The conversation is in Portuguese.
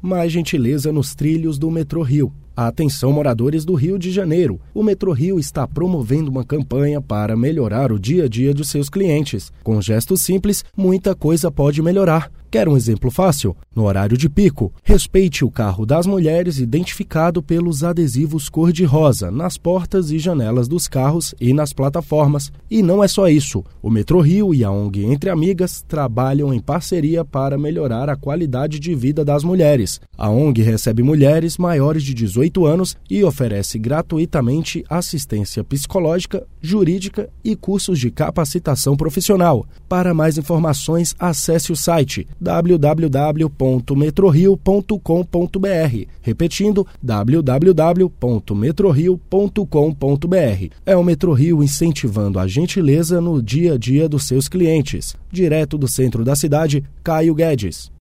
Mais gentileza nos trilhos do Metrô-Rio. Atenção, moradores do Rio de Janeiro. O Metrô-Rio está promovendo uma campanha para melhorar o dia a dia de seus clientes. Com gestos simples, muita coisa pode melhorar. Quer um exemplo fácil? No horário de pico, respeite o carro das mulheres identificado pelos adesivos cor-de-rosa nas portas e janelas dos carros e nas plataformas. E não é só isso. O Metrô-Rio e a ONG Entre Amigas trabalham em parceria para melhorar a qualidade de vida das mulheres. A ONG recebe mulheres maiores de 18 anos e oferece gratuitamente assistência psicológica, jurídica e cursos de capacitação profissional. Para mais informações, acesse o site www.metrorio.com.br. Repetindo, www.metrorio.com.br. É o Metrô-Rio incentivando a gentileza no dia a dia dos seus clientes. Direto do centro da cidade, Caio Guedes.